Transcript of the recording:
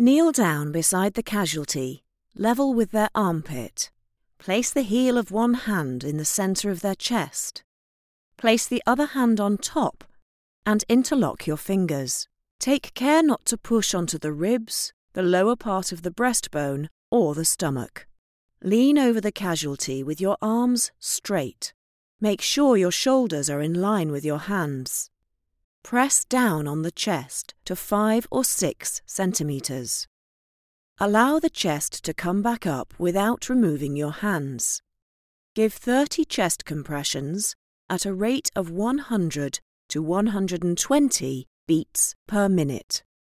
Kneel down beside the casualty, level with their armpit. Place the heel of one hand in the centre of their chest. Place the other hand on top and interlock your fingers. Take care not to push onto the ribs, the lower part of the breastbone, or the stomach. Lean over the casualty with your arms straight. Make sure your shoulders are in line with your hands. Press down on the chest to 5 or 6 centimeters. Allow the chest to come back up without removing your hands. Give 30 chest compressions at a rate of 100 to 120 beats per minute.